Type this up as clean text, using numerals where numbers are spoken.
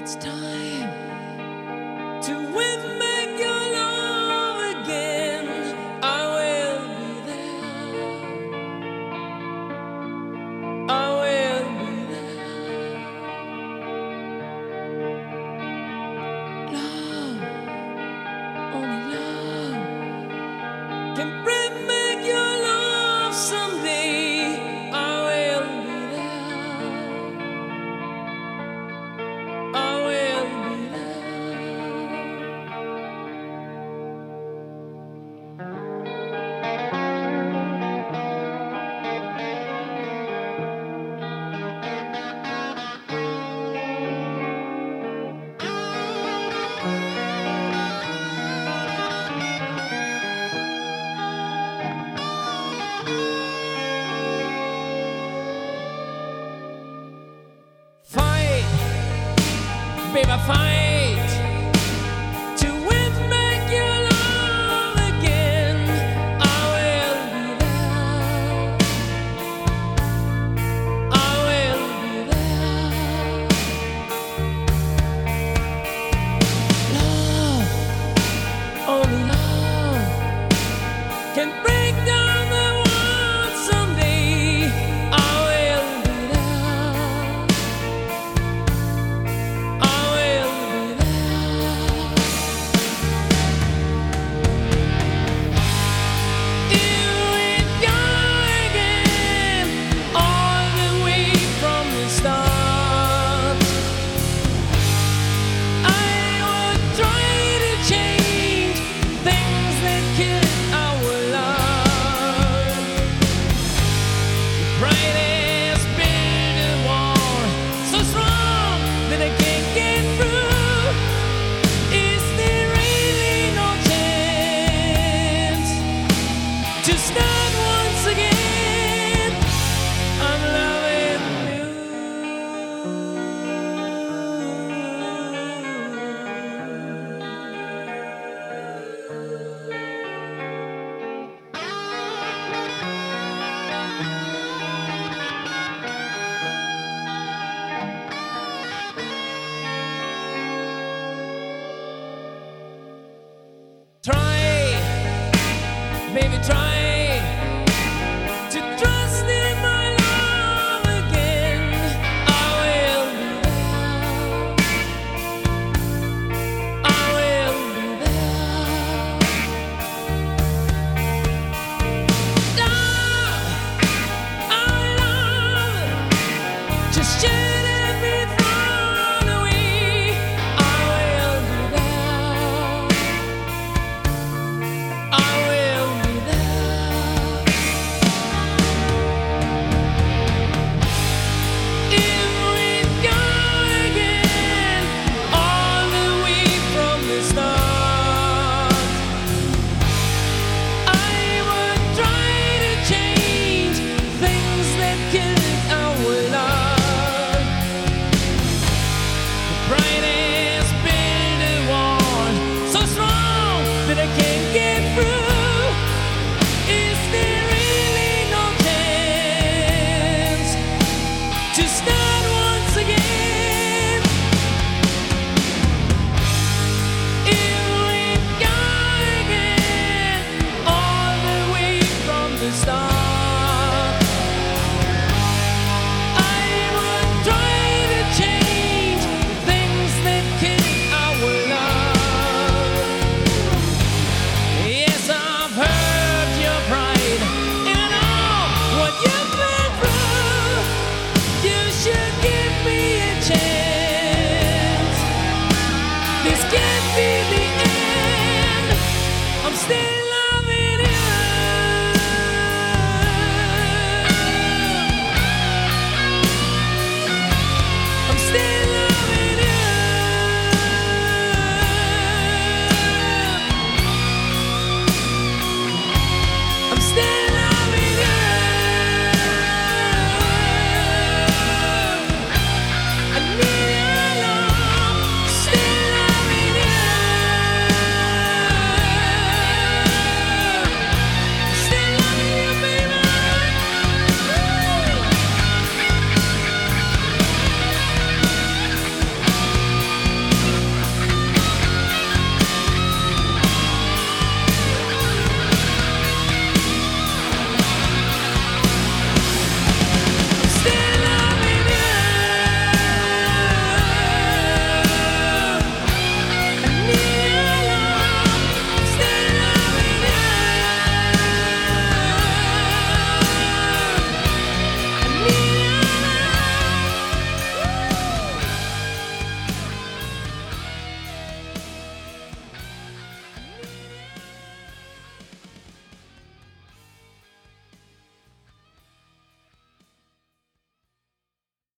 It's time to win back your love again. I will be there. I will be there. Love, only love can bring back your love someday. I will be there. I will be fight, baby, fight to win back your love again. I will be there. I will be there. Love, only love can break down the world someday. I will be there. I will be there. You and God again, all the way from the start. I would try to change things that kill our love. The brightest built a wall so strong that I can't get through. Is there really no chance to start once again? I'm loving you. Try, baby, try